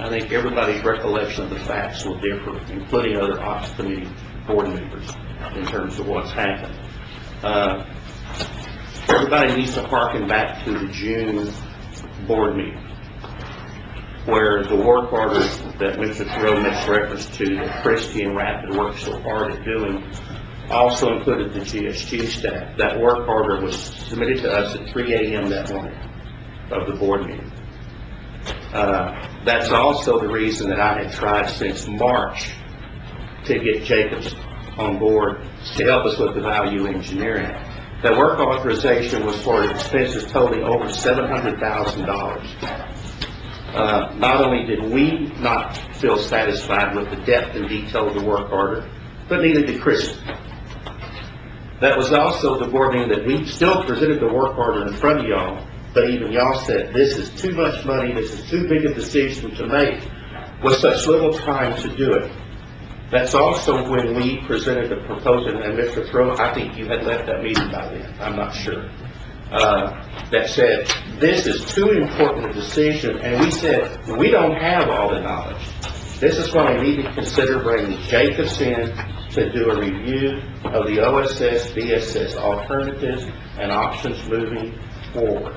I think everybody's recollection of the facts will differ, including other ops committee board members, in terms of what's happened. Everybody needs to harken back to the June board meeting, where the work order that Mr. Thoreau makes reference to, that Christie and Rapid worked so hard at doing, also included the GSG staff. That work order was submitted to us at 3 a.m. that morning of the board meeting. That's also the reason that I had tried since March to get Jacobs on board to help us with the value engineering. The work authorization was for expenses totaling over $700,000. Not only did we not feel satisfied with the depth and detail of the work order, but neither did Chris. That was also the board meeting that we still presented the work order in front of y'all, but even y'all said, this is too much money, this is too big a decision to make with such little time to do it. That's also when we presented the proposal, and Mr. Thoreau, I think you had left that meeting by then, I'm not sure, that said, this is too important a decision, and we said, we don't have all the knowledge. This is why we need to consider bringing Jacobs in to do a review of the OSS, BSS alternatives and options moving forward.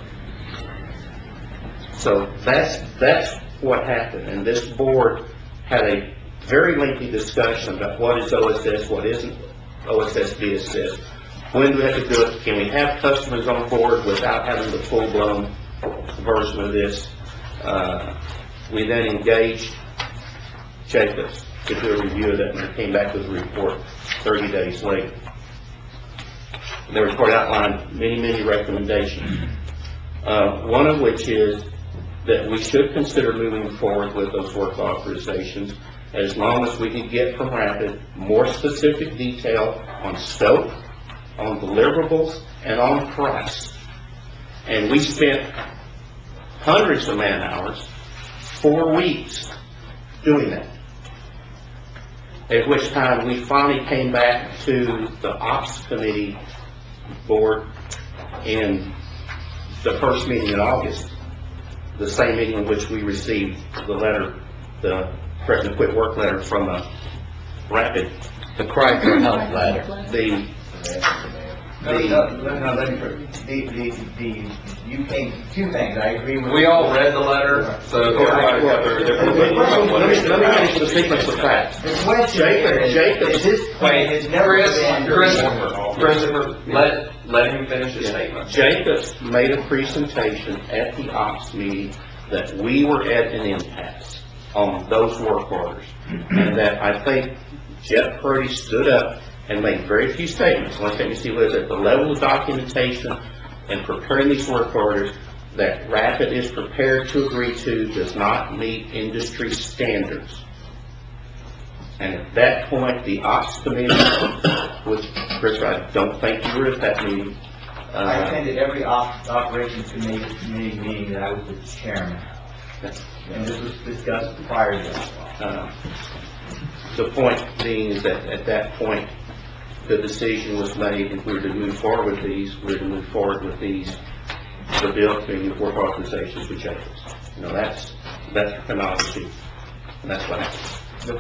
So that's what happened, and this board had a very lengthy discussion about what is OSS, what isn't OSS, BSS. When do we have to do it? Can we have customers on board without having the full-blown version of this? We then engaged Jacobs to do a review of that, and they came back with a report 30 days later. The report outlined many, many recommendations, one of which is that we should consider moving forward with those work authorizations as long as we can get from Rapid more specific detail on scope, on deliverables, and on price. And we spent hundreds of man hours, 4 weeks, doing that. At which time we finally came back to the Ops Committee board in the first meeting in August, the same meeting in which we received the letter, the President Quit Work letter from Rapid. The cry for help letter. You came two things. I agree with. We all read the letter, so everybody got their different opinions on what it is. Let me finish the sequence of facts. The question Jacobs, has never been. Christopher, let him finish his statement. Jacobs made a presentation at the Ops meeting that we were at an impasse on those work orders, and that I think Jeff Purdy stood up and made very few statements. One thing you see was at the level of documentation and preparing these work orders that Rapid is prepared to agree to does not meet industry standards. And at that point, the Ops Committee, which, Chris, I don't think you were at that meeting. I attended every operations committee meeting that I was the chairman. And this was discussed prior to that. The point being is that at that point, the decision was made if we were to move forward with these, we were to move forward with these, the bill being the work authorizations with Jacobs. You know, that's the chronology, and that's what happened.